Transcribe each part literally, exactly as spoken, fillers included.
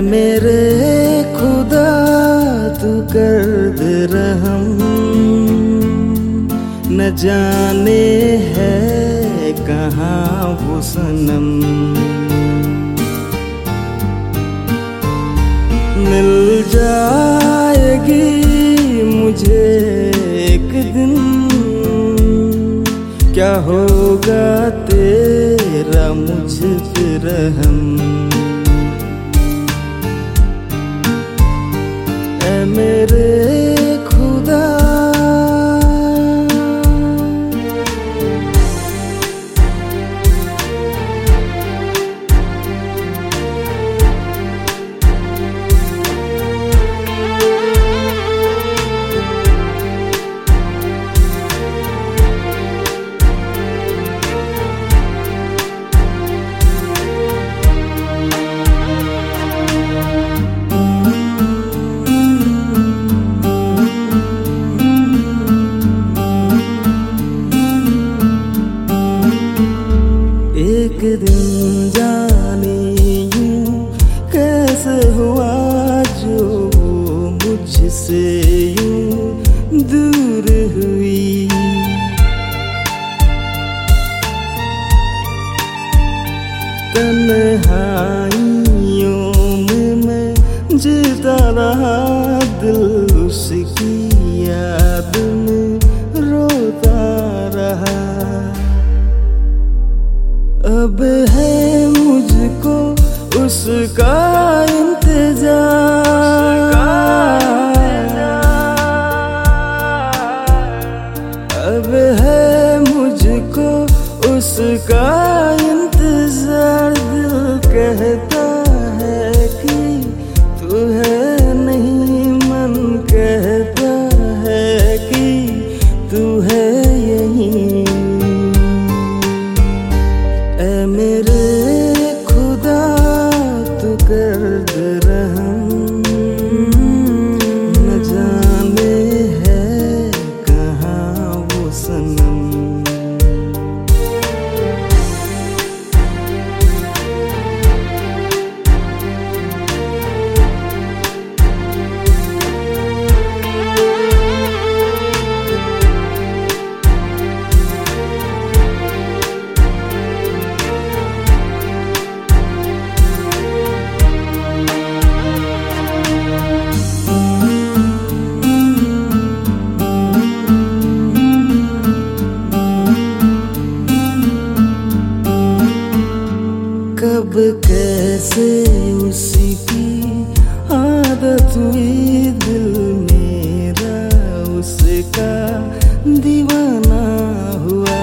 मेरे खुदा तू कर दे रहम, न जाने है कहाँ वो सनम। मिल जाएगी मुझे एक दिन, क्या होगा तेरा मुझ पे रहम। ऐ मेरे खुदा एक दिन जाने यूं कैसे हुआ जो मुझसे यूं दूर हुई। तन्हाइयों में मैं जीता रहा, दिल उसकी याद में रोता रहा। अब है मुझको उसका इंतजार, अब है मुझको उसका इंतजार। दिल कहता है कि तू है नहीं, मन कहता है कि तू है यहीं। ऐ मेरे खुदा तू कर दे रहम, न जाने है कहाँ वो सनम। कब कैसे उसी की आदत हुई, दिल मेरा उसका दीवाना हुआ।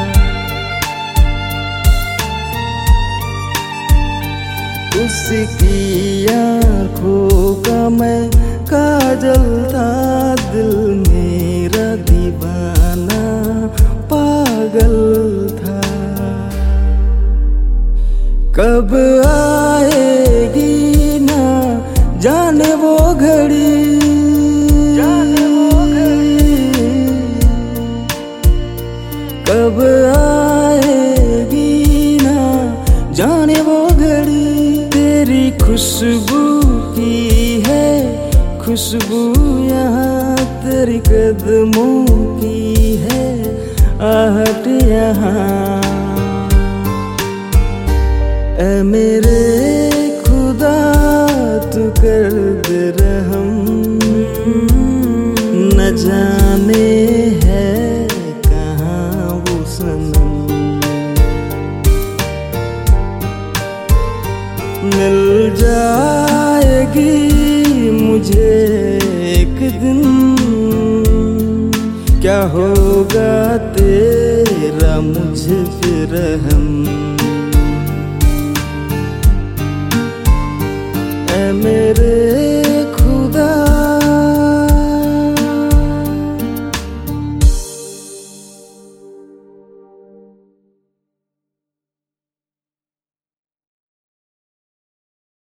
उसकी आँखों का मैं काजल था, दिल मेरा दीवाना पागल था। कब आएगी ना जाने वो घड़ी, जाने वो घड़ी। कब आएगी ना जाने वो घड़ी। तेरी खुशबू की है खुशबू यहाँ, तेरी कदमों की है आहट यहाँ। ऐ मेरे खुदा तू कर दे रहम, न जाने है कहाँ वो सनम। मिल जाएगी मुझे एक दिन, क्या होगा तेरा मुझ पे रहम।